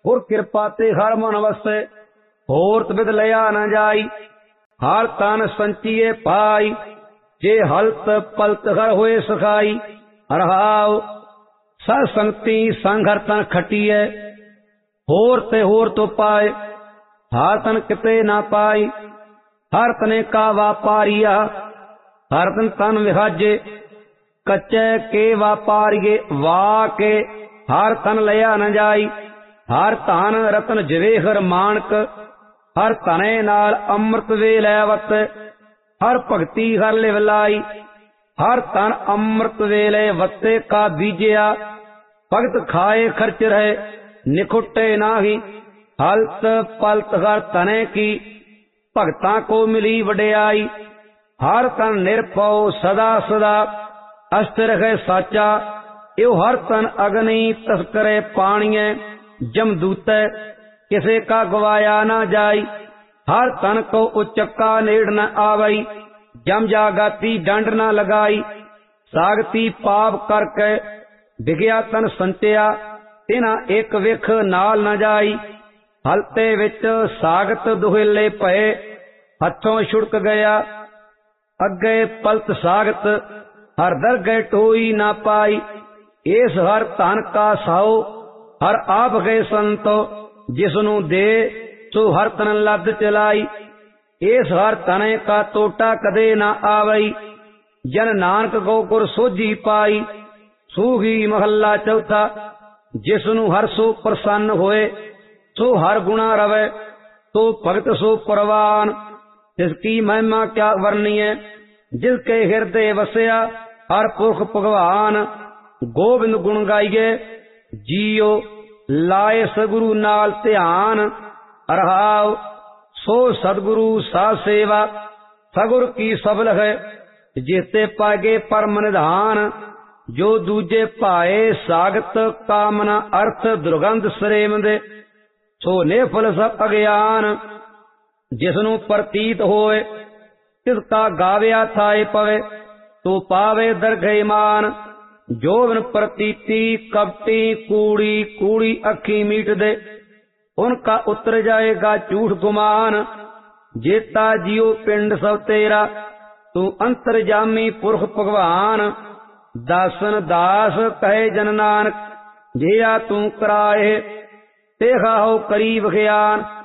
गुर कृपा ते हर मन वसै, होर तबिद लिया न जाई। हर तन संचिए पाई, जे हलत पलत हर होए सखाई। रहाओ सत संगति संग हर तन खटीए, होर ते होर तो पाए, हर तन किते ना पाई। हर तने का वापारिया, हर तन विहाजे, कच्चे के वापारिये वाह के हर तन लिया न जाई। हर धन रतन जवेहर मानक, हर धने नाल अमृत वे लैवत। हर भगति हर लिव लाई, हर तन अमृत वेले वत्ते का बीजिया। भगत खाए खर्च रहे, निखुटे नाही। हलत पलत हर तने की, भगतां को मिली वडियाई। हर तन निरभौ सदा सदा, अस्थिर है साचा। यो हर तन अग्नि तस्करे पाणिये, जमदूतै किसे का गवाया न जाई। हर तन को उचक्का नेड़ न आवई, जम जागाती डंड न लगाई। सागती पाप करके विगया तन संचया, तिना एक विख नाल न जाई। हलते विच सागत दुहेले भये, हथों छुड़क गया। अगे पलत सागत, हर दर गए टोई ना पाई। इस हर धन का साओ, हर आप गए संतो। जिसनु दे सो हर तन लद चलाई। इस हर तने का तोटा कदे ना आवई। जन नानक को गुर सोझी पाई। सूही महला चौथा, जिसनु हर सो प्रसन्न होए, सो हर गुणा रवे, तो भगत सो परवान। जिसकी महिमा क्या वर्णीय, जिसके हृदय वसया हर पुरख भगवान। गोविंद गुण गाइए जियो, लाए सगुरु नाल ध्यान। रहाओ सो सदगुरु सा सेवा, सगुर की सबल है। जेते पागे परम निधान, जो दूजे पाए सागत कामना अर्थ दुर्गंध सरेम दे। सो निफल सब अज्ञान, जिसनु प्रतीत होए, तिसका गाव्या थाए पवे, तो पावे दरगहि मान। जो बिन प्रतीति कपटी कूड़ी कूड़ी अखी मीट दे, उनका उतर जाएगा झूठ गुमान। जेता जियो पिंड सब तेरा, तू अंतरजामी पुरख भगवान। दासन दास कहे जन नानक, जिया तू कराए, तेहा हो करी विज्ञान।